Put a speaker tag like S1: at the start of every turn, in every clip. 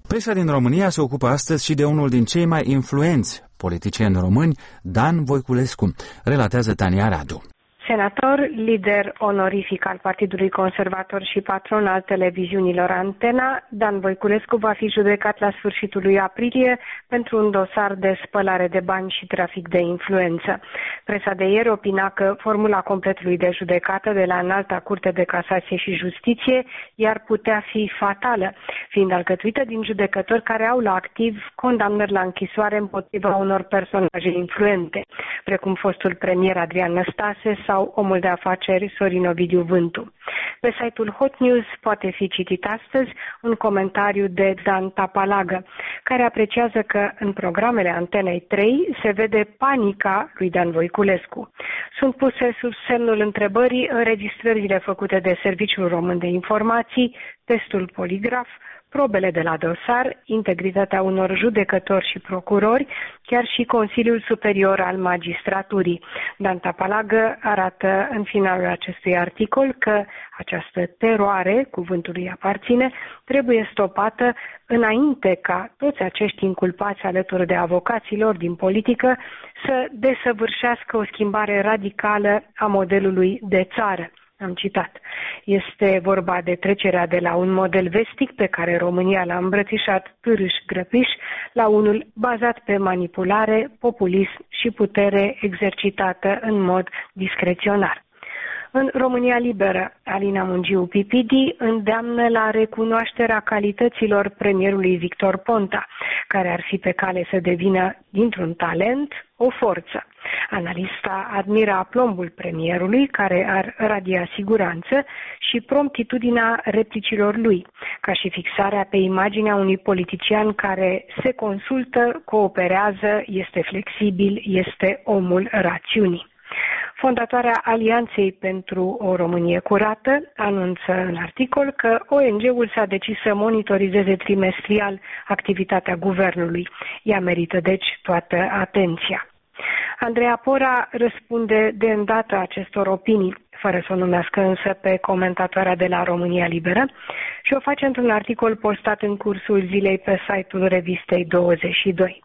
S1: Presa din România se ocupă astăzi și de unul din cei mai influenți politicieni români, Dan Voiculescu, relatează Tania Radu.
S2: Senator, lider onorific al Partidului Conservator și patron al televiziunilor Antena, Dan Voiculescu va fi judecat la sfârșitul lui aprilie pentru un dosar de spălare de bani și trafic de influență. Presa de ieri opina că formula completului de judecată de la Înalta Curte de Casație și Justiție i-ar putea fi fatală, fiind alcătuită din judecători care au la activ condamnări la închisoare împotriva unor personaje influente, precum fostul premier Adrian Năstase sau omul de afaceri Sorin Ovidiu Vântu. Pe site-ul Hot News poate fi citit astăzi un comentariu de Dan Tapalagă, care apreciază că în programele Antenei 3 se vede panica lui Dan Voiculescu. Sunt puse sub semnul întrebării înregistrările făcute de Serviciul Român de Informații, testul poligraf, probele de la dosar, integritatea unor judecători și procurori, chiar și Consiliul Superior al Magistraturii. Dan Tapalagă arată în finalul acestui articol că această teroare, cuvântului aparține, trebuie stopată înainte ca toți acești inculpați alături de avocaților din politică să desăvârșească o schimbare radicală a modelului de țară. Am citat. Este vorba de trecerea de la un model vestic pe care România l-a îmbrățișat târâș-grăpiș la unul bazat pe manipulare, populism și putere exercitată în mod discreționar. În România Liberă, Alina Mungiu Pipidi îndeamnă la recunoașterea calităților premierului Victor Ponta, care ar fi pe cale să devină, dintr-un talent, o forță. Analista admiră aplombul premierului, care ar radia siguranță și promptitudinea replicilor lui, ca și fixarea pe imaginea unui politician care se consultă, cooperează, este flexibil, este omul rațiunii. Fondatoarea Alianței pentru o Românie curată anunță în articol că ONG-ul s-a decis să monitorizeze trimestrial activitatea guvernului. Ea merită, deci, toată atenția. Andreea Pora răspunde de îndată acestor opinii, fără să o numească însă pe comentatoarea de la România Liberă, și o face într-un articol postat în cursul zilei pe site-ul revistei 22.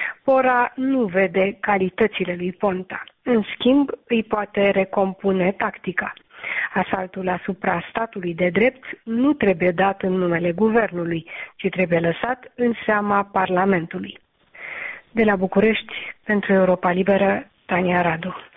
S2: Pora nu vede calitățile lui Ponta. În schimb, îi poate recompune tactica. Asaltul asupra statului de drept nu trebuie dat în numele guvernului, ci trebuie lăsat în seama Parlamentului. De la București, pentru Europa Liberă, Tania Radu.